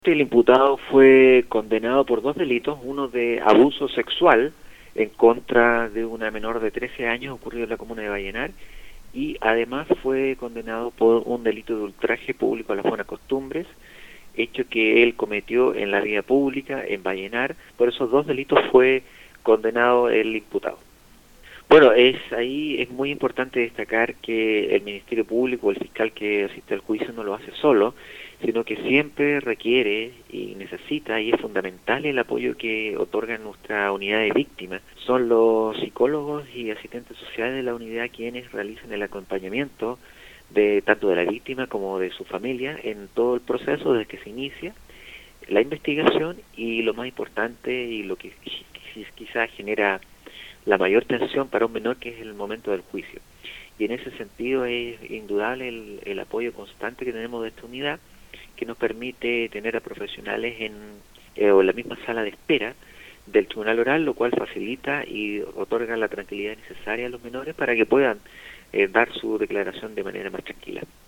El imputado fue condenado por dos delitos, uno de abuso sexual en contra de una menor de 13 años ocurrido en la comuna de Vallenar, y además fue condenado por un delito de ultraje público a las buenas costumbres, hecho que él cometió en la vía pública en Vallenar. Por esos dos delitos fue condenado el imputado. Bueno, ahí es muy importante destacar que el Ministerio Público, el fiscal que asiste al juicio, no lo hace solo, sino que siempre requiere y necesita, y es fundamental, el apoyo que otorga nuestra unidad de víctimas. Son los psicólogos y asistentes sociales de la unidad quienes realizan el acompañamiento de tanto de la víctima como de su familia en todo el proceso desde que se inicia la investigación, y lo más importante y lo que quizás genera la mayor tensión para un menor, que es el momento del juicio. Y en ese sentido es indudable el apoyo constante que tenemos de esta unidad, que nos permite tener a profesionales en la misma sala de espera del tribunal oral, lo cual facilita y otorga la tranquilidad necesaria a los menores para que puedan dar su declaración de manera más tranquila.